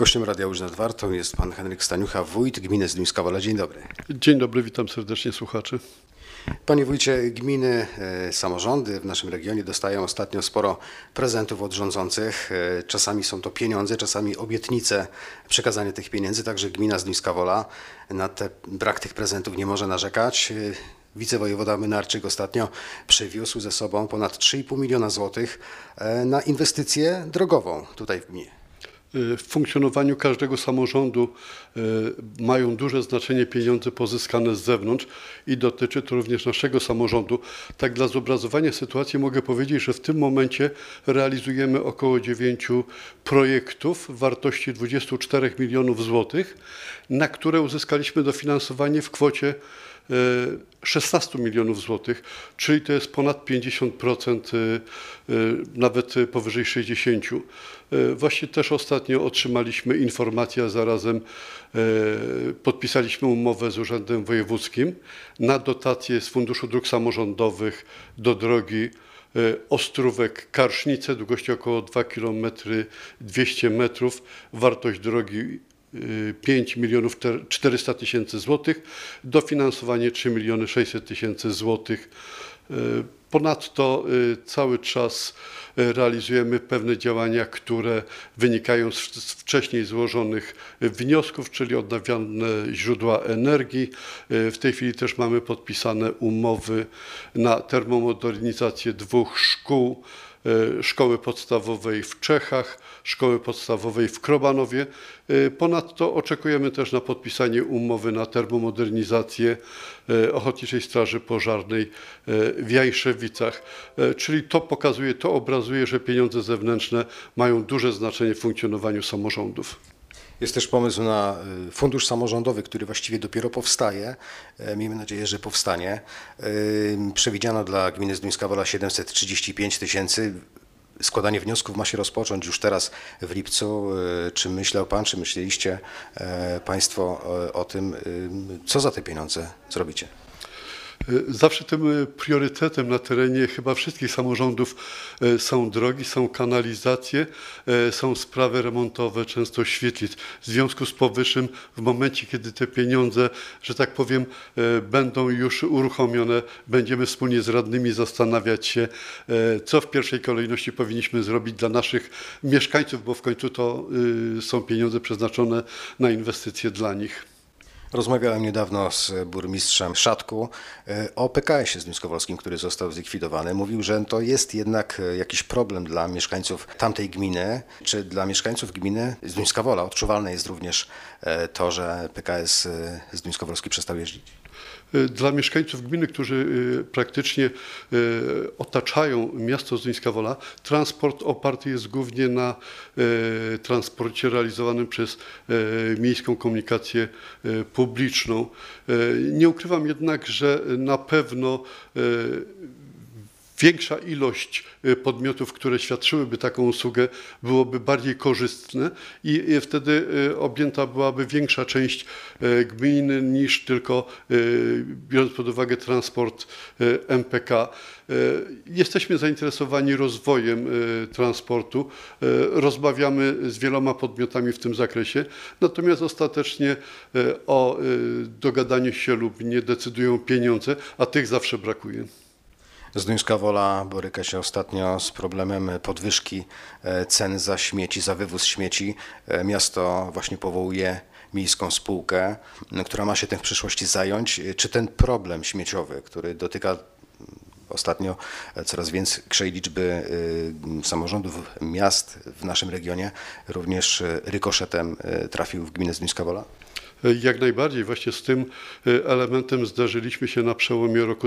Gościem Radia Łódź nad Wartą jest pan Henryk Staniucha, wójt gminy Zduńska Wola. Dzień dobry. Dzień dobry, witam serdecznie słuchaczy. Panie wójcie, gminy, samorządy w naszym regionie dostają ostatnio sporo prezentów od rządzących. Czasami są to pieniądze, czasami obietnice przekazania tych pieniędzy. Także gmina Zduńska Wola na brak tych prezentów nie może narzekać. Wicewojewoda Mynarczyk ostatnio przywiózł ze sobą ponad 3,5 miliona złotych na inwestycję drogową tutaj w gminie. W funkcjonowaniu każdego samorządu mają duże znaczenie pieniądze pozyskane z zewnątrz i dotyczy to również naszego samorządu. Tak dla zobrazowania sytuacji mogę powiedzieć, że w tym momencie realizujemy około 9 projektów w wartości 24 milionów złotych, na które uzyskaliśmy dofinansowanie w kwocie 16 milionów złotych, czyli to jest ponad 50%, nawet powyżej 60%. Właśnie też ostatnio otrzymaliśmy informację, a zarazem podpisaliśmy umowę z Urzędem Wojewódzkim na dotację z Funduszu Dróg Samorządowych do drogi Ostrówek-Karsznice, długości około 2 km 200 metrów, wartość drogi 5 milionów 400 tysięcy złotych, dofinansowanie 3 miliony 600 tysięcy złotych. Ponadto cały czas realizujemy pewne działania, które wynikają z wcześniej złożonych wniosków, czyli odnawialne źródła energii. W tej chwili też mamy podpisane umowy na termomodernizację 2 szkół. Szkoły podstawowej w Czechach, szkoły podstawowej w Krobanowie. Ponadto oczekujemy też na podpisanie umowy na termomodernizację Ochotniczej Straży Pożarnej w Jajszewicach. Czyli to pokazuje, to obrazuje, że pieniądze zewnętrzne mają duże znaczenie w funkcjonowaniu samorządów. Jest też pomysł na fundusz samorządowy, który właściwie dopiero powstaje. Miejmy nadzieję, że powstanie. Przewidziano dla gminy Zduńska Wola 735 tysięcy. Składanie wniosków ma się rozpocząć już teraz w lipcu. Czy myślał pan, czy myśleliście państwo o tym, co za te pieniądze zrobicie? Zawsze tym priorytetem na terenie chyba wszystkich samorządów są drogi, są kanalizacje, są sprawy remontowe, często świetlic. W związku z powyższym w momencie, kiedy te pieniądze, że tak powiem, będą już uruchomione, będziemy wspólnie z radnymi zastanawiać się, co w pierwszej kolejności powinniśmy zrobić dla naszych mieszkańców, bo w końcu to są pieniądze przeznaczone na inwestycje dla nich. Rozmawiałem niedawno z burmistrzem Szatku o PKS-ie zduńskowolskim, który został zlikwidowany. Mówił, że to jest jednak jakiś problem dla mieszkańców tamtej gminy. Czy dla mieszkańców gminy Zduńska Wola odczuwalne jest również to, że PKS zduńskowolski przestał jeździć? Dla mieszkańców gminy, którzy praktycznie otaczają miasto Zduńska Wola, transport oparty jest głównie na transporcie realizowanym przez miejską komunikację publiczną. Nie ukrywam jednak, że na pewno większa ilość podmiotów, które świadczyłyby taką usługę, byłoby bardziej korzystne i wtedy objęta byłaby większa część gminy niż tylko biorąc pod uwagę transport MPK. Jesteśmy zainteresowani rozwojem transportu, rozmawiamy z wieloma podmiotami w tym zakresie, natomiast ostatecznie o dogadaniu się lub nie decydują pieniądze, a tych zawsze brakuje. Zduńska Wola boryka się ostatnio z problemem podwyżki cen za śmieci, za wywóz śmieci. Miasto właśnie powołuje miejską spółkę, która ma się tym w przyszłości zająć. Czy ten problem śmieciowy, który dotyka ostatnio coraz większej liczby samorządów, miast w naszym regionie, również rykoszetem trafił w gminę Zduńska Wola? Jak najbardziej. Właśnie z tym elementem zdarzyliśmy się na przełomie roku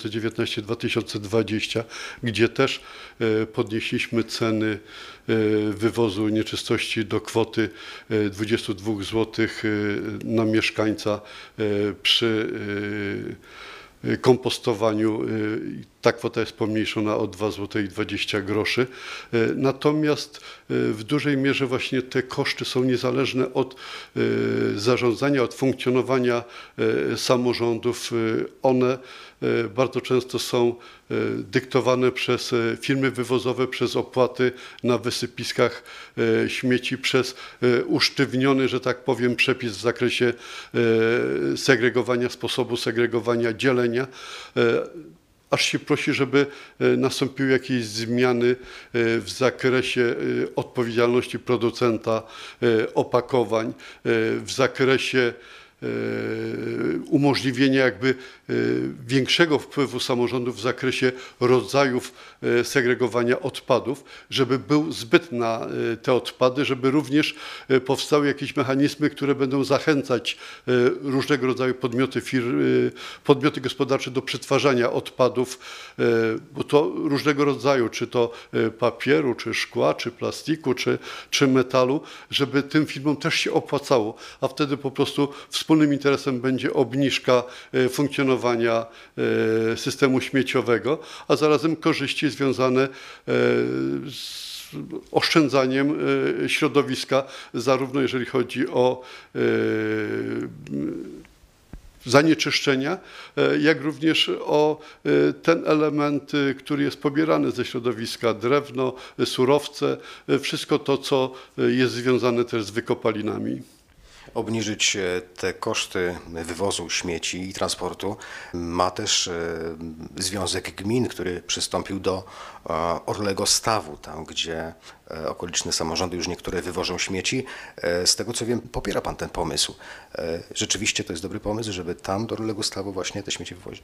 2019-2020, gdzie też podnieśliśmy ceny wywozu nieczystości do kwoty 22 zł na mieszkańca przy kompostowaniu. Ta kwota jest pomniejszona o 2,20 zł. Natomiast w dużej mierze właśnie te koszty są niezależne od zarządzania, od funkcjonowania samorządów. One bardzo często są dyktowane przez firmy wywozowe, przez opłaty na wysypiskach śmieci, przez usztywniony, że tak powiem, przepis w zakresie segregowania, sposobu segregowania, dzielenia. Aż się prosi, żeby nastąpiły jakieś zmiany w zakresie odpowiedzialności producenta opakowań, w zakresie umożliwienia jakby większego wpływu samorządów w zakresie rodzajów segregowania odpadów, żeby był zbyt na te odpady, żeby również powstały jakieś mechanizmy, które będą zachęcać różnego rodzaju podmioty gospodarcze do przetwarzania odpadów, bo to różnego rodzaju, czy to papieru, czy szkła, czy plastiku, czy metalu, żeby tym firmom też się opłacało, a wtedy po prostu wspólnym interesem będzie obniżka funkcjonowania systemu śmieciowego, a zarazem korzyści związane z oszczędzaniem środowiska, zarówno jeżeli chodzi o zanieczyszczenia, jak również o ten element, który jest pobierany ze środowiska, drewno, surowce, wszystko to, co jest związane też z wykopalinami. Obniżyć te koszty wywozu śmieci i transportu ma też Związek Gmin, który przystąpił do Orlego Stawu, tam gdzie okoliczne samorządy już niektóre wywożą śmieci. Z tego co wiem, popiera Pan ten pomysł. Rzeczywiście to jest dobry pomysł, żeby tam do Orlego Stawu właśnie te śmieci wywozić?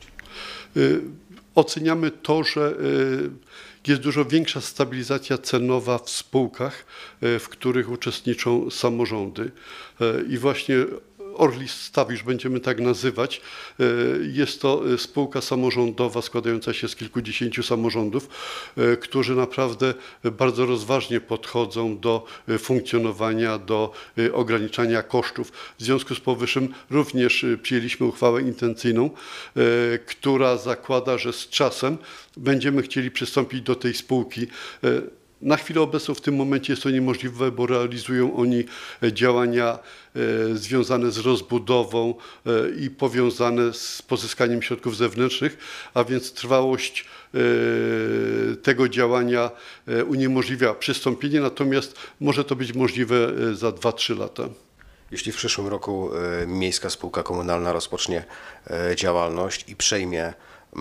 Oceniamy to, że jest dużo większa stabilizacja cenowa w spółkach, w których uczestniczą samorządy. I właśnie Orli Staw, już będziemy tak nazywać, jest to spółka samorządowa składająca się z kilkudziesięciu samorządów, którzy naprawdę bardzo rozważnie podchodzą do funkcjonowania, do ograniczania kosztów. W związku z powyższym również przyjęliśmy uchwałę intencyjną, która zakłada, że z czasem będziemy chcieli przystąpić do tej spółki. Na chwilę obecną w tym momencie jest to niemożliwe, bo realizują oni działania związane z rozbudową i powiązane z pozyskaniem środków zewnętrznych, a więc trwałość tego działania uniemożliwia przystąpienie, natomiast może to być możliwe za 2-3 lata. Jeśli w przyszłym roku miejska spółka komunalna rozpocznie działalność i przejmie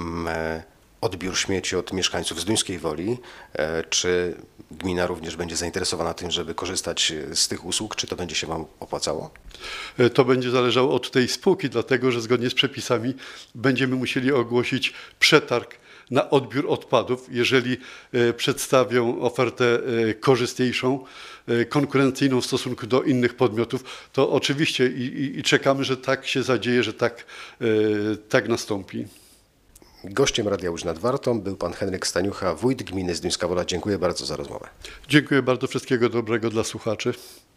odbiór śmieci od mieszkańców Zduńskiej Woli, czy gmina również będzie zainteresowana tym, żeby korzystać z tych usług, czy to będzie się Wam opłacało? To będzie zależało od tej spółki, dlatego że zgodnie z przepisami będziemy musieli ogłosić przetarg na odbiór odpadów. Jeżeli przedstawią ofertę korzystniejszą, konkurencyjną w stosunku do innych podmiotów, to oczywiście i czekamy, że tak się zadzieje, że tak nastąpi. Gościem Radia Łódź nad Wartą był pan Henryk Staniucha, wójt gminy Zduńska Wola. Dziękuję bardzo za rozmowę. Dziękuję bardzo, wszystkiego dobrego dla słuchaczy.